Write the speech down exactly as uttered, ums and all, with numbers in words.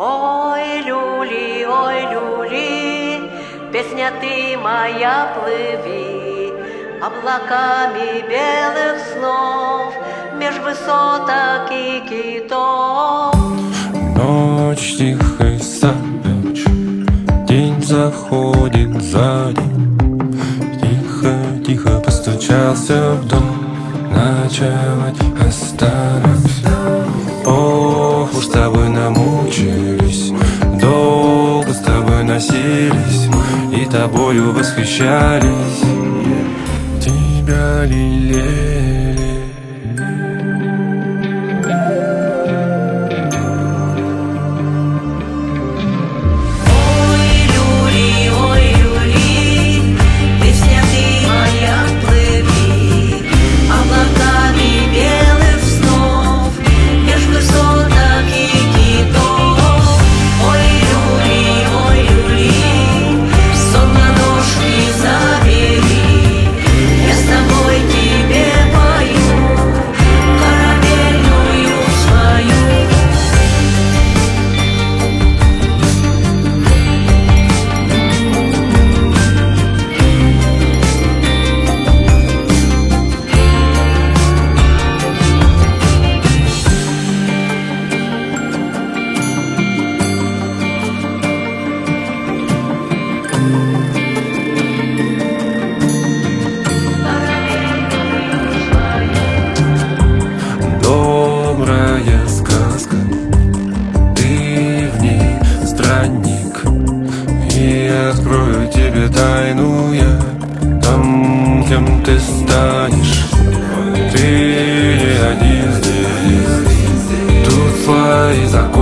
Ой, люли, ой, люли, песня ты моя, плыви облаками белых снов меж высоток и китов. Ночь тихой савич, день заходит за день. Тихо-тихо постучался в дом, ночевать останусь. Ох, уж с тобой намучились, долго с тобой носились и тобою восхищались, тебя лелеяли. Добрая сказка, ты в ней странник, и открою тебе тайну я, там, кем ты станешь. Ты не один здесь, тут свои законы.